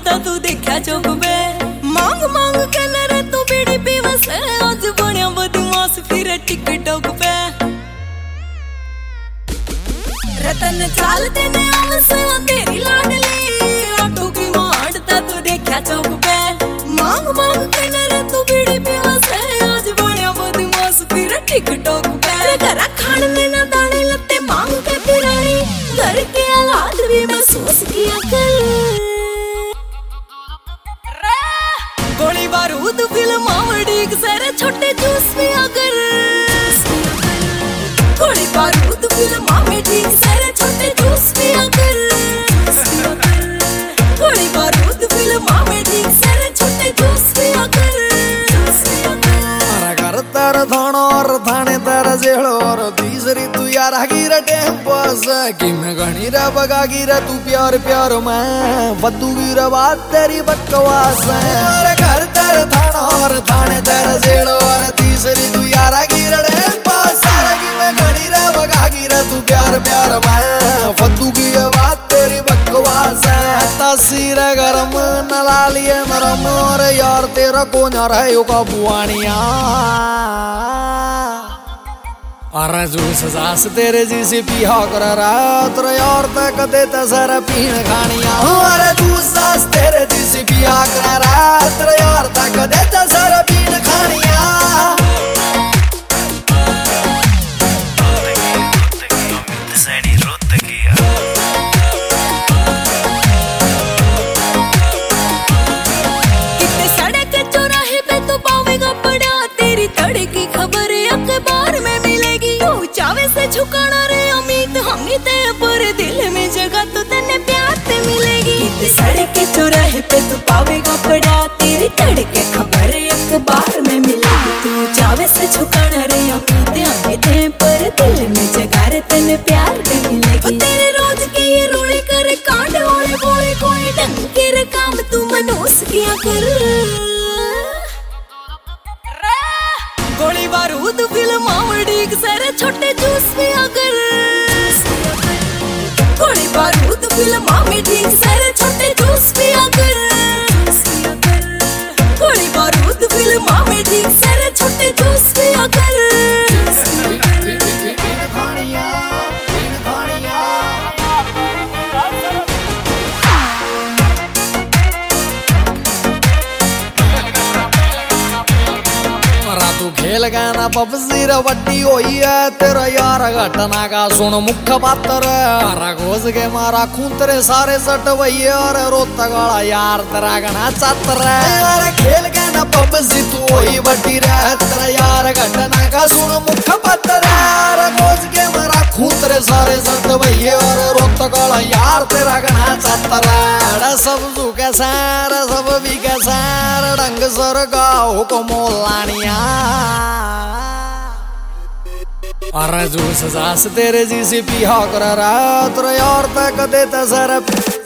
ता तू देखा चौक पे मांग मांग के नरे तू बीड़ी पीवस आज बनिया बदमाश फिर टिकटॉक पे रतन चालते ने आमसे तेरी लाडली ऑटो की मारता तू देखा चौक पे मांग मांग के नरे तू बीड़ी पीवस आज बनिया बदमाश फिर टिकटॉक पे घर खान में ना दाने लत्ते मांग के फिराई घर के हालात भी महसूस किया कर गोली बारूद फिल्म आवड़ीक सारे छोटे जूस में अगर गोली बारूद फिल्म आवड़ीक सारे छोटे जूस में अगर गोली बारूद फिल्म आवड़ीक सारे छोटे जूस में अगर तारा थाना और थाने तारा जेड़ो और तीसरी तू यार गिरा टेम्पस कि मैं गणीरा बगा गिरा तू प्यार प्यार में बद्दू गिरा बात तेरी बकवास है घर तारा थाना और थाने तारा जेड़ो और तीसरी तू यार गिरा टेम्पस कि मैं गणीरा बगा गिरा तू प्यार प्यार में बद्दू गिरा बात तेरी बकवास है तस्वीर गरम नलालिए नरम और यार तेरा कौन रहा का बुआनिया अरे जूस सास तेरे जी से पिया कर रात यार तक देता सारा पीन खानिया अरे जूस सास तेरे जी से पिया कर रात यार तक देता सारा पीन खानिया झुकाना रे उम्मीद होंगी ते पर दिल में जगह तो तेने प्यार ते मिलेगी कितने सड़क के चौराहे पे तू पावेगा पड़ा तेरी तड़के खबर अखबार में मिलेगी तू चावे से झुकाना रे उम्मीद होंगी ते पर दिल में जगह रे तेने प्यार ते मिलेगी तेरे रोज के ये रोले करे कांड होले बोले कोई ढंग के रे काम तू मनोस किया कर गोली बारूद फिल्म आवड़ीक सारे छोटे जूस में अगर गोली बारूद फिल्म आवड़ीक सारे छोटे जूस में अगर गोली बारूद फिल्म आवड़ीक सारे छोटे जूस में अगर खेल गाना पबजी वड्डी होई है तेरा यार घटना का सुन मुख्य पात्र घोष के मारा खून तेरे सारे सट वही और रोता गाला यार तेरा गना चातर है खेल गाना पबजी तू होई वड्डी रे तेरा यार घटना का सुन मुख्य पात्र घोष के मारा खून तेरे सारे सट वही और रोता गाला यार तेरा गना चातर है सब तू कैसार सब भी कैसार ढंग सर गाओ को मोलानिया अरे जूस सास तेरे जी से पिया कर रात यार तक देता सारा